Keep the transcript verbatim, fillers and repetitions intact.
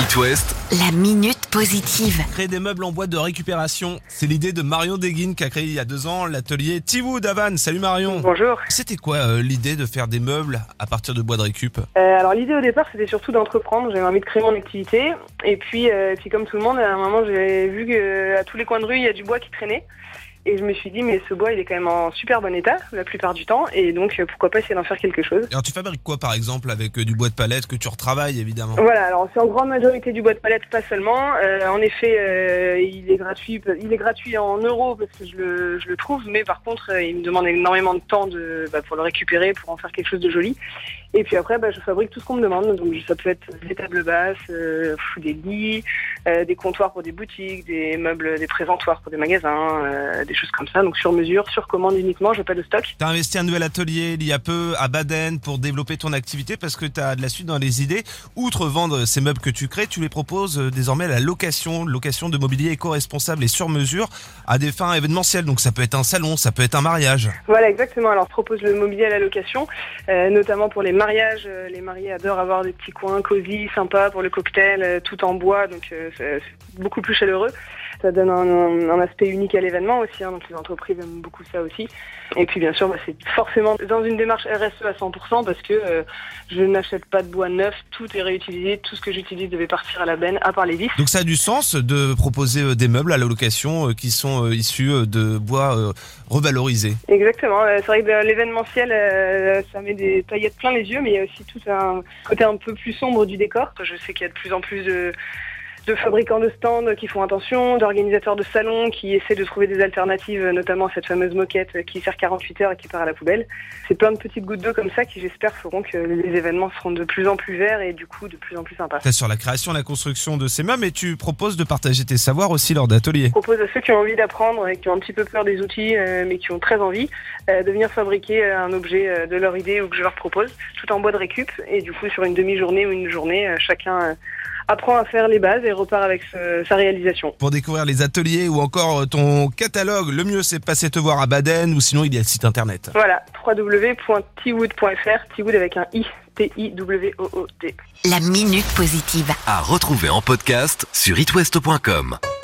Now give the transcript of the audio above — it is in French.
It West, La minute positive. Créer des meubles en bois de récupération, c'est l'idée de Marion Deguine qui a créé il y a deux ans l'atelier T-Wood à Vannes. Salut Marion. Bonjour. C'était quoi euh, l'idée de faire des meubles à partir de bois de récup? Euh, alors l'idée au départ c'était surtout d'entreprendre, j'avais envie de créer mon activité et puis, euh, et puis comme tout le monde à un moment j'ai vu qu'à tous les coins de rue il y a du bois qui traînait. Et je me suis dit, mais ce bois, il est quand même en super bon état, la plupart du temps, et donc euh, pourquoi pas essayer d'en faire quelque chose. Alors tu fabriques quoi par exemple avec euh, du bois de palette que tu retravailles évidemment? Voilà, alors c'est en grande majorité du bois de palette, pas seulement. Euh, en effet, euh, il est gratuit, il est gratuit en euros parce que je le, je le trouve, mais par contre, euh, il me demande énormément de temps de, bah, pour le récupérer, pour en faire quelque chose de joli. Et puis après, bah, je fabrique tout ce qu'on me demande, donc ça peut être des tables basses, euh, des lits, euh, des comptoirs pour des boutiques, des meubles, des présentoirs pour des magasins, euh, des choses comme ça, donc sur mesure, sur commande uniquement, j'ai pas de stock. T'as investi un nouvel atelier il y a peu à Baden pour développer ton activité parce que t'as de la suite dans les idées. Outre vendre ces meubles que tu crées, tu les proposes désormais à la location, location de mobilier éco-responsable et sur mesure à des fins événementielles. Donc ça peut être un salon, ça peut être un mariage. Voilà, exactement. Alors je propose le mobilier à la location, euh, notamment pour les mariages. Les mariés adorent avoir des petits coins cosy, sympas pour le cocktail, euh, tout en bois, donc euh, c'est, c'est beaucoup plus chaleureux. Ça donne un, un, un aspect unique à l'événement aussi, hein, donc les entreprises aiment beaucoup ça aussi. Et puis bien sûr, bah, c'est forcément dans une démarche R S E à cent pour cent parce que euh, je n'achète pas de bois neuf, tout est réutilisé, tout ce que j'utilise devait partir à la benne, à part les vis. Donc ça a du sens de proposer des meubles à la location qui sont issus de bois revalorisés. Exactement, c'est vrai que l'événementiel, euh, ça met des paillettes plein les yeux, mais il y a aussi tout un côté un peu plus sombre du décor. Je sais qu'il y a de plus en plus de... de fabricants de stands qui font attention, d'organisateurs de salons qui essaient de trouver des alternatives, notamment cette fameuse moquette qui sert quarante-huit heures et qui part à la poubelle. C'est plein de petites gouttes d'eau comme ça qui, j'espère, feront que les événements seront de plus en plus verts et du coup de plus en plus sympas. T'es sur la création et la construction de ces meubles et tu proposes de partager tes savoirs aussi lors d'ateliers. Je propose à ceux qui ont envie d'apprendre et qui ont un petit peu peur des outils euh, mais qui ont très envie euh, de venir fabriquer un objet euh, de leur idée ou que je leur propose, tout en bois de récup et du coup sur une demi-journée ou une journée, euh, chacun... Euh, apprend à faire les bases et repart avec ce, sa réalisation. Pour découvrir les ateliers ou encore ton catalogue, le mieux c'est de passer te voir à Baden ou sinon il y a le site internet. Voilà, w w w point t wood point f r, T-Wood avec un I, T I W O O D. La minute positive. à retrouver en podcast sur it west point com.